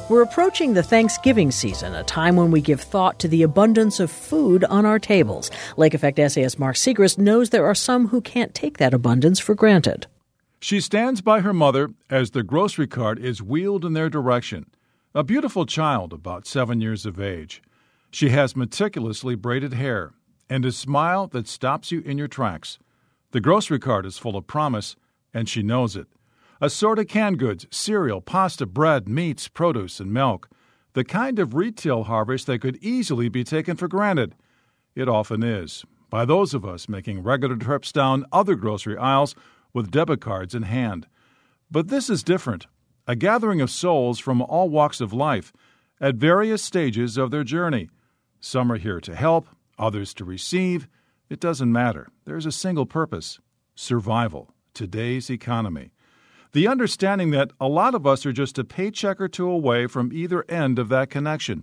We're approaching the Thanksgiving season, a time when we give thought to the abundance of food on our tables. Lake Effect essayist Mark Segrist knows there are some who can't take that abundance for granted. She stands by her mother as the grocery cart is wheeled in their direction. A beautiful child about 7 years of age. She has meticulously braided hair and a smile that stops you in your tracks. The grocery cart is full of promise, and she knows it. Assorted canned goods, cereal, pasta, bread, meats, produce, and milk. The kind of retail harvest that could easily be taken for granted. It often is, by those of us making regular trips down other grocery aisles with debit cards in hand. But this is different. A gathering of souls from all walks of life at various stages of their journey. Some are here to help, others to receive. It doesn't matter. There's a single purpose: survival, today's economy. The understanding that a lot of us are just a paycheck or two away from either end of that connection.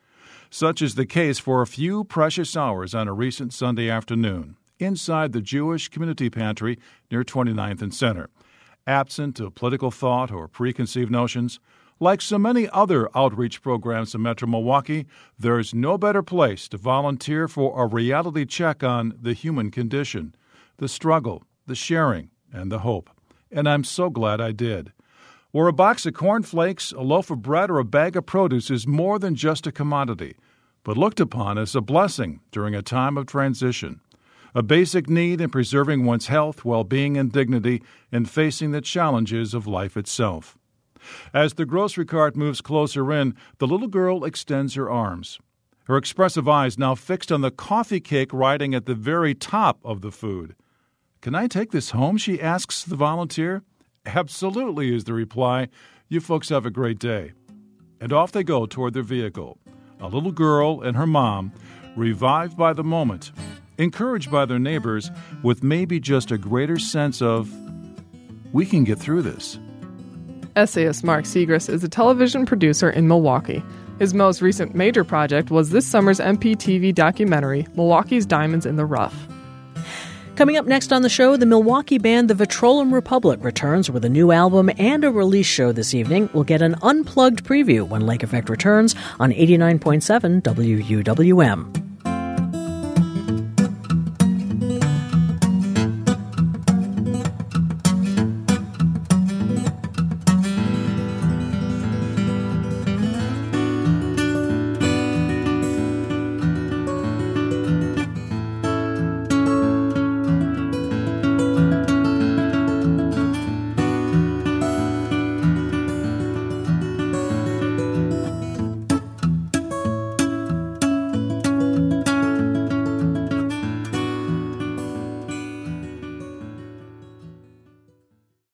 Such is the case for a few precious hours on a recent Sunday afternoon inside the Jewish Community Pantry near 29th and Center. Absent of political thought or preconceived notions, like so many other outreach programs in Metro Milwaukee, there's no better place to volunteer for a reality check on the human condition, the struggle, the sharing, and the hope. And I'm so glad I did. Where a box of cornflakes, a loaf of bread, or a bag of produce is more than just a commodity, but looked upon as a blessing during a time of transition. A basic need in preserving one's health, well-being, and dignity in facing the challenges of life itself. As the grocery cart moves closer in, the little girl extends her arms. Her expressive eyes now fixed on the coffee cake riding at the very top of the food. "Can I take this home?" she asks the volunteer. "Absolutely," is the reply. "You folks have a great day." And off they go toward their vehicle. A little girl and her mom, revived by the moment, encouraged by their neighbors, with maybe just a greater sense of, we can get through this. Essayist Mark Segrist is a television producer in Milwaukee. His most recent major project was this summer's MPTV documentary, Milwaukee's Diamonds in the Rough. Coming up next on the show, the Milwaukee band The Vitroleum Republic returns with a new album and a release show this evening. We'll get an unplugged preview when Lake Effect returns on 89.7 WUWM.